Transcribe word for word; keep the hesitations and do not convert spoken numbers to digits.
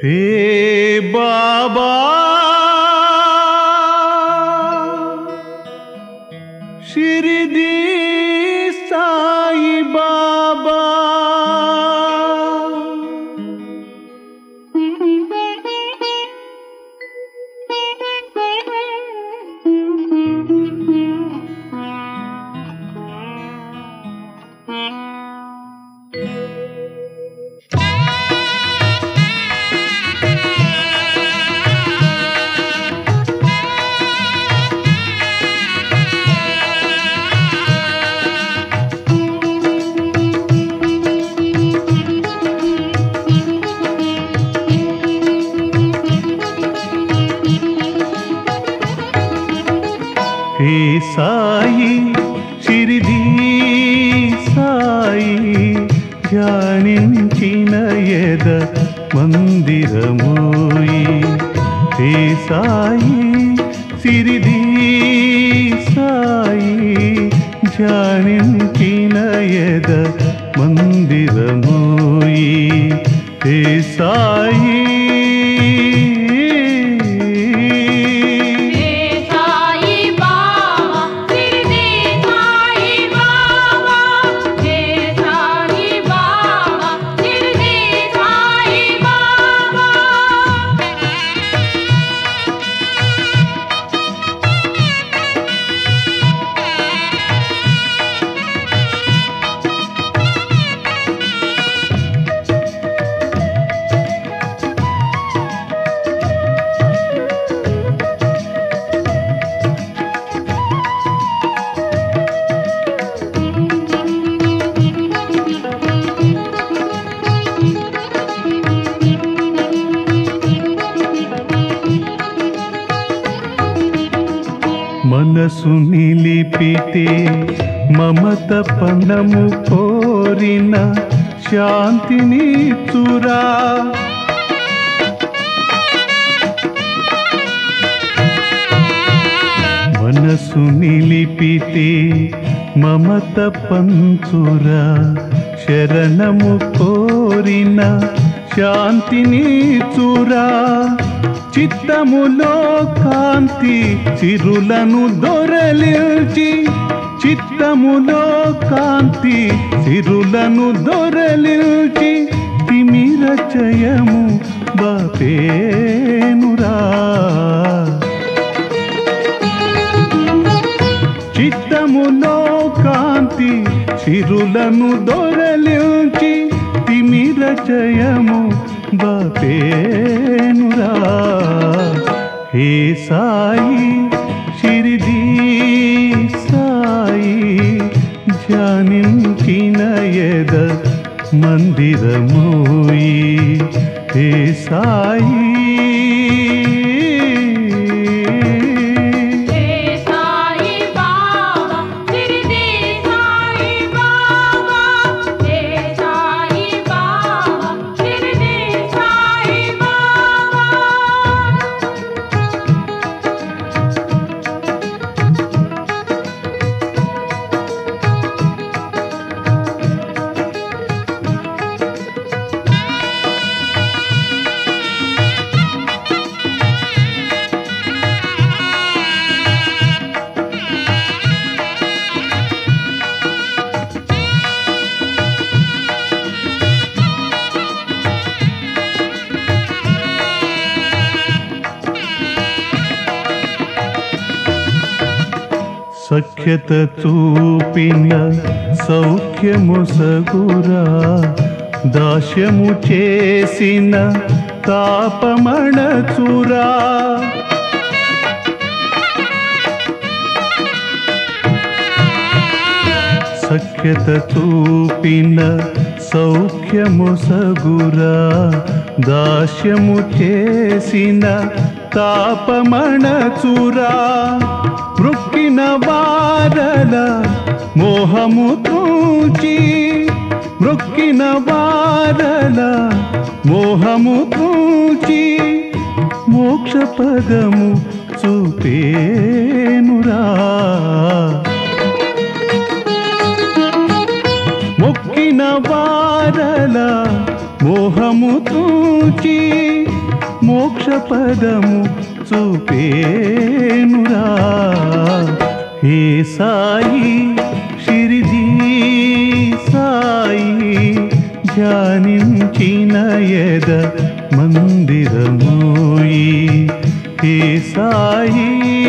హే బాబా షిరిడి సాయి బాబా హే సాయి షిరిడి సాయి ధ్యానించిన యద మందిరమోయి హే సాయి షిరిడి సాయి ధ్యానించిన యద మందిరమోయి హే సాయి మనసు నిలిపితే మమత పనము కోరిన శాంతిని చురా మనసు నిలిపితే మమత పంచురా శరణము కోరిన శాంతిని చురా చిత్తములో కాంతి చిరులను దొరలిల్చి చిత్తములో కాంతి చిరులను దొరలిల్చి తిమిర చయము బాపేనురా చిత్తములో కాంతి చిరులను దొరలిల్చి తిమిర చయము బాపేనురా హే సాయి షిరిడి సాయి ధ్యానించిన యద మందిరమోయి హే సాయి సఖ్యత చూపిన సౌఖ్యము సగురా దాస్యము చేసిన తాపమణచురా సఖ్యత చూపిన సౌఖ్యము సగురా దాస్యము చేసిన తాపమణచురా మృక్కిన వారల మోహము తూచి మృక్కిన వారల మోహము తూచి మోక్ష పదము చూపేనురా మొక్కిన వారల మోహము తూచి మోక్ష పదము చూపేనురా. హే సాయి షిరిడీ సాయి ధ్యానించిన యద మందిరమోయి. హే సాయి